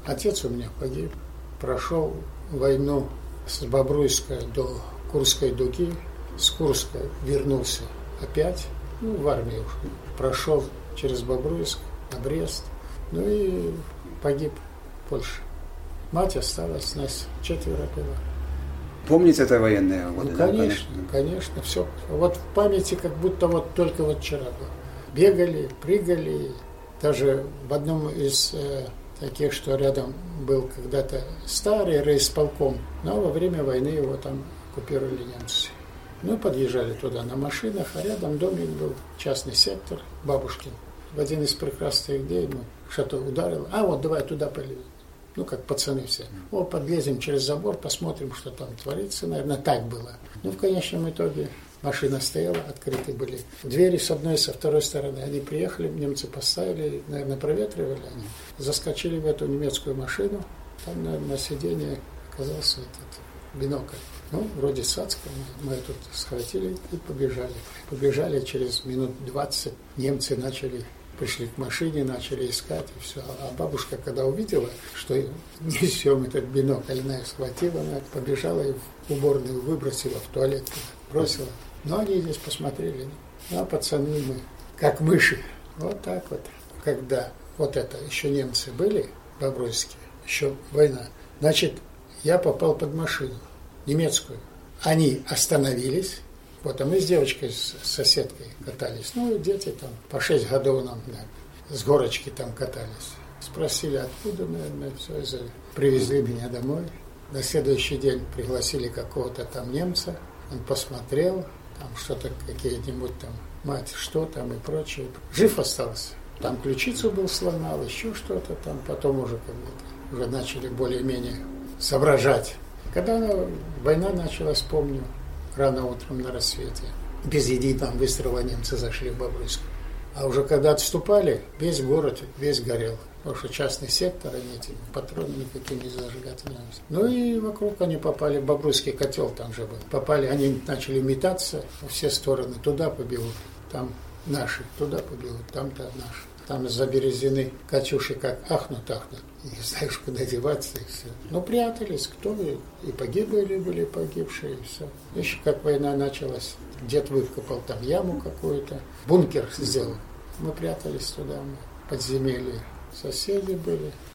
Отец у меня погиб, прошел войну с Бобруйска до Курской дуги, с Курска вернулся опять, в армию ушел, прошел через Бобруйск на Брест, и погиб в Польше. Мать осталась, нас 4 было. Помните это военные годы? Конечно, все. Вот в памяти как будто только вчера было. Бегали, прыгали, даже в одном из таких, что рядом был когда-то старый райисполком, но во время войны его там оккупировали немцы. Подъезжали туда на машинах, а рядом домик был, частный сектор, бабушкин. В один из прекрасных дней что-то ударило. Давай туда полезем. Как пацаны все. Подлезем через забор, посмотрим, что там творится. Наверное, так было. В конечном итоге машина стояла, открыты были двери с одной и со второй стороны. Они приехали, немцы поставили, наверное, проветривали они. Заскочили в эту немецкую машину. Там на сиденье оказался этот бинокль. Вроде цацка, мы тут схватили и побежали. Побежали через минут 20, немцы пришли к машине, начали искать, и все. А бабушка, когда увидела, что несем этот бинокль, она схватила, она побежала и в уборную выбросила, в туалет бросила. Но они здесь посмотрели. А пацаны мы, как мыши. Вот так вот. Когда это еще немцы были, бобруйские, еще война, значит, я попал под машину немецкую. Они остановились. А мы с девочкой, с соседкой катались. Дети там по 6 годов нам, с горочки там катались. Спросили, откуда, наверное, все. Привезли меня домой. На следующий день пригласили какого-то там немца. Он посмотрел, там что-то, какие-нибудь там, мать, что там и прочее. Жив остался. Там ключицу был сломал, еще что-то там. Потом уже уже начали более-менее соображать. Когда война началась, помню, рано утром на рассвете. Без единого выстрела немцы зашли в Бобруйск. А уже когда отступали, весь город, весь горел. Потому что частный сектор, они этими патронами какими зажигательными. И вокруг они попали, в Бобруйский котел там же был. Попали, они начали метаться во все стороны. Туда побегут, там наши, туда побегут, там-то наши. Там из-за Березины Катюши как ахнут. Не знаешь, куда деваться, и все. Прятались, кто и погибли были погибшие, и все. Еще как война началась, дед выкопал там яму какую-то, бункер сделал. Мы прятались туда, подземелье. Соседи были.